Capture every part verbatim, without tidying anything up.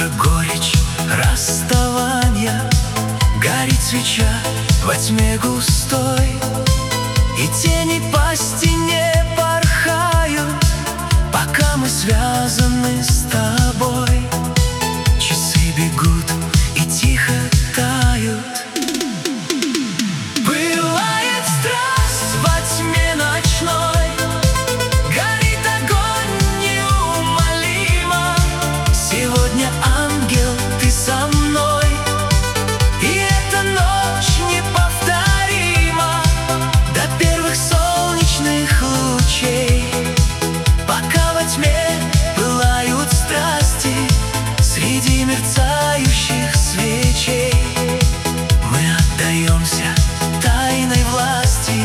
утро горечь расставания, горит свеча во тьме густой, и тени по стене порхают, пока мы связаны с тобой. Часы бегут и тихо тают. Пылает страсть во тьме ночной, горит огонь неумолимо. Сегодня, ангел, ты со мной, и эта ночь неповторима. До первых солнечных лучей, пока во тьме пылают страсти, среди мерцающих свечей мы отдаемся тайной власти.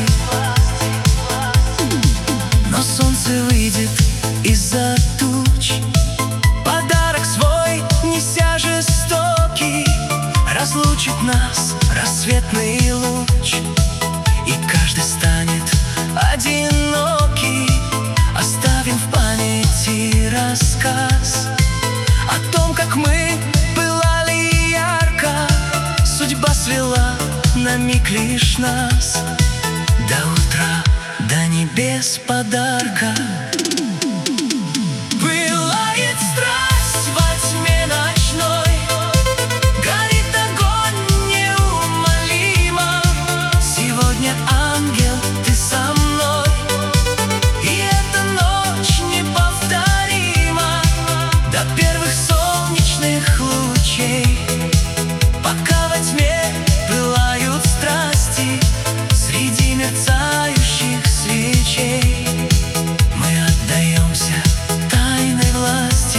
Но солнце выйдет из-за туч, подарок свой неся жестокий, разлучит нас рассветный луч, и каждый станет одинокий. Оставим в памяти рассказ о том, как мы пылали ярко. Судьба свела на миг лишь нас, до утра, до небес подарка. Пылает страсть во тьме ночной, горит огонь неумолимо. Сегодня, ангел, ты со мной, и эта ночь неповторима. До первых солнечных лучей, пока во тьме пылают страсти, среди мерцающих свечей мы отдаемся тайной власти.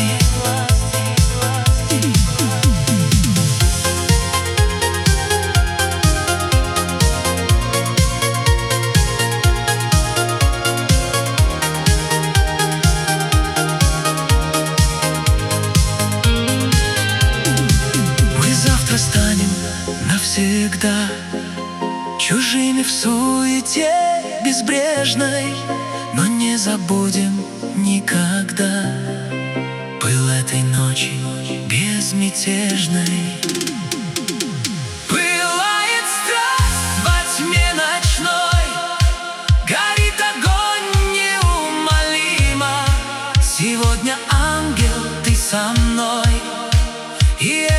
Мы завтра станем навсегда чужими в суете безбрежной, но не забудем никогда пыл этой ночи безмятежной. Пылает страсть во тьме ночной, горит огонь неумолимо. Сегодня, ангел, ты со мной, и